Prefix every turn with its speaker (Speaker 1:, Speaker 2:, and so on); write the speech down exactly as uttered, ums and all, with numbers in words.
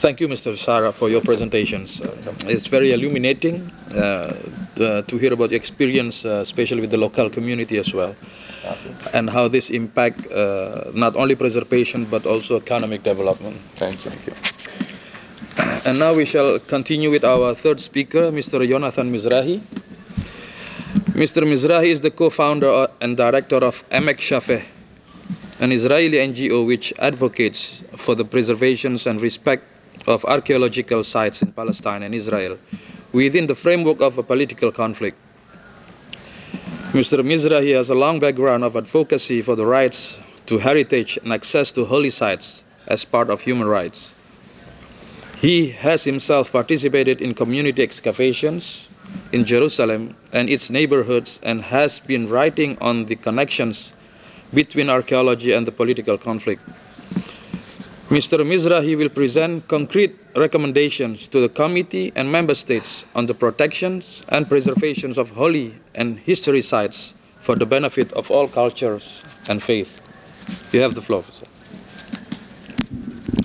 Speaker 1: Thank you, Mister Sara, for your presentations. Uh, it's very illuminating uh, to, to hear about your experience, uh, especially with the local community as well, and how this impact uh, not only preservation but also economic development.
Speaker 2: Thank you.
Speaker 1: Thank you. And now we shall continue with our third speaker, Mister Jonathan Mizrahi. Mister Mizrahi is the co-founder and director of Emek Shafeh, an Israeli N G O which advocates for the preservation and respect of archaeological sites in Palestine and Israel within the framework of a political conflict. Mister Mizrahi has a long background of advocacy for the rights to heritage and access to holy sites as part of human rights. He has himself participated in community excavations in Jerusalem and its neighborhoods and has been writing on the connections between archaeology and the political conflict. Mister Mizrahi will present concrete recommendations to the committee and member states on the protections and preservations of holy and history sites for the benefit of all cultures and faith. You have the floor, sir.